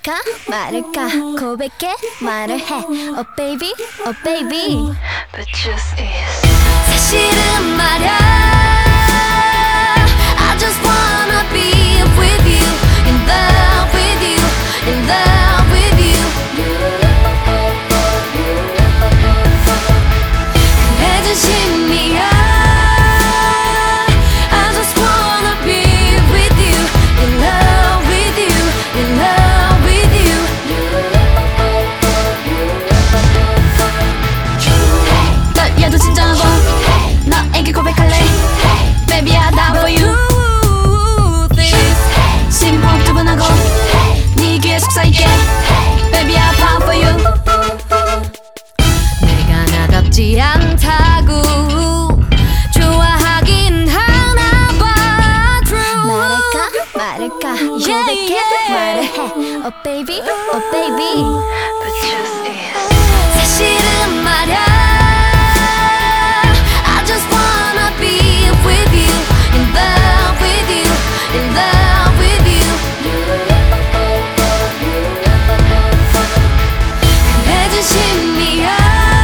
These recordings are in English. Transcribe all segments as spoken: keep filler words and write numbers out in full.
말할까 말을까 고백해 말을 해 Oh baby oh baby The truth is 사실은 말야 I just wanna be with you in love with you in love with you 그래 진심이야 I just wanna be with you in love with you in love with you 떨려도 진정하고 너에게 고백할래 Baby I die for you 심호흡 두 번 하고 네 귀에 속삭일게 Baby I pound for you 내가 나답지 않다고 좋아하긴 하나봐 True 말할까 말을까 고백해 말을 해 Oh baby oh baby The truth is 사실은 말야 I just wanna be with you in love with you in love with you 그래 진심이야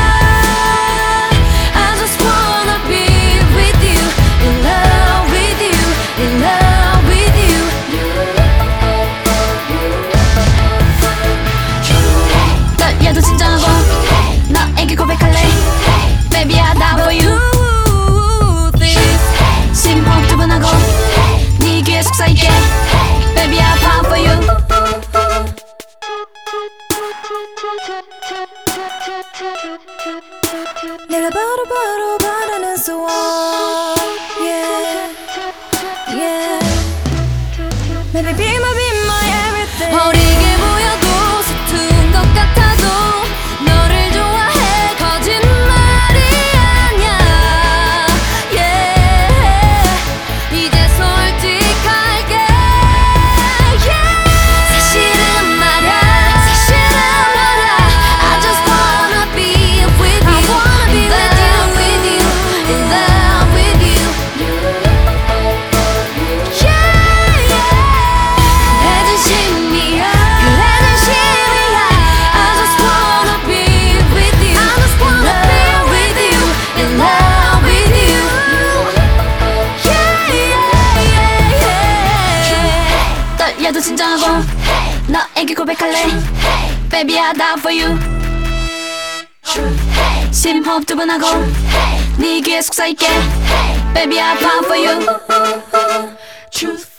I just wanna be with you in love with you in love with you 떨려도 진정하고 너에게 고백할래 Baby I die for you 심호흡 두 번 하고 네 귀에 속삭일게 Baby I pound for you 내가 바로 바로 바라는 소원 Yeah Yeah Baby be my be my everything 어리게 보여도 서툰 것 같아도 너를 좋아해 거짓말이 아니야 Yeah 이제 솔직할게 Yeah 사실은 말야 사실은 말야 I just wanna be with you I wanna be with you with you in love with you Yeah yeah 그래 진심이야 그래 진심이야 I just wanna be with you I just wanna be with you in love with you Yeah yeah yeah 떨려도 진정하고 너에게 고백할래 Baby I die for you 심호흡 두 번 하고 네 귀에 속삭일게 Baby I pound for you Truth